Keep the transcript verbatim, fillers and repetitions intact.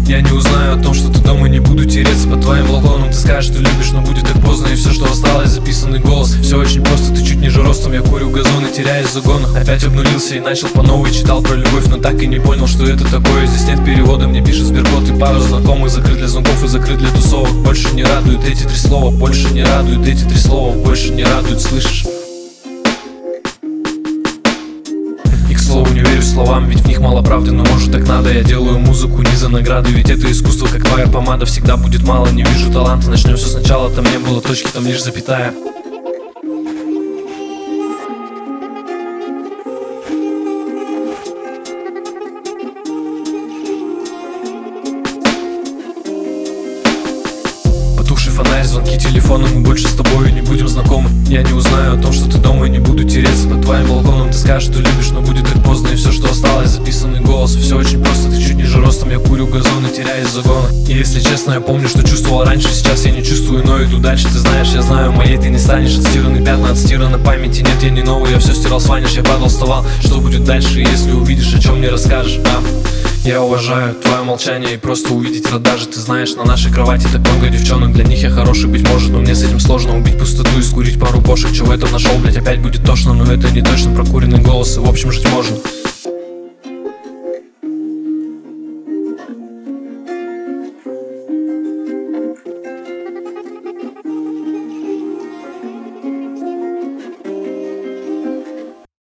Я не узнаю о том, что ты дома, не буду тереться под твоим балконом. Ты скажешь, что любишь, но будет так поздно. И все, что осталось, записанный голос. Все очень просто, ты чуть ниже ростом. Я курю газон и теряюсь в загонах. Опять обнулился и начал по новой. Читал про любовь, но так и не понял, что это такое. Здесь нет перевода, мне пишет сберкот и пару знакомых. Закрыт для звонков и закрыт для тусовок. Больше не радуют эти три слова. Больше не радуют эти три слова. Больше не радуют, слышишь? И к слову не верю словам, ведь в них мало правды, но может так надо. Я делаю музыку не за награды, ведь это искусство, как твоя помада. Всегда будет мало, не вижу таланта. Начнем все сначала, там не было точки, там лишь запятая. Потухший фонарь, звонки телефона, мы больше с тобой не будем знакомы. Я не узнаю о том, что ты дома, и не буду тереться под твоим балконом. Ты скажешь, что любишь, но будет так поздно. И все, что осталось, записанный голос. Все очень просто, ты чуть ниже ростом. Я курю газон и теряюсь в загонах. И если честно, я помню, что чувствовал раньше. Сейчас я не чувствую, но иду дальше. Ты знаешь, я знаю, моей ты не станешь. Отстираны пятна, отстираны памяти. Нет, я не новый, я все стирал, сванишь. Я падал, вставал. Что будет дальше, если увидишь, о чем мне расскажешь, а? Я уважаю твое молчание и просто увидеть рад даже. Ты знаешь, на нашей кровати так много девчонок. Для них я хороший быть может, но мне с этим сложно. Убить пустоту и скурить пару бошек. Чего это нашел, блять, опять будет тошно. Но это не точно, прокуренный голос, и в общем жить можно.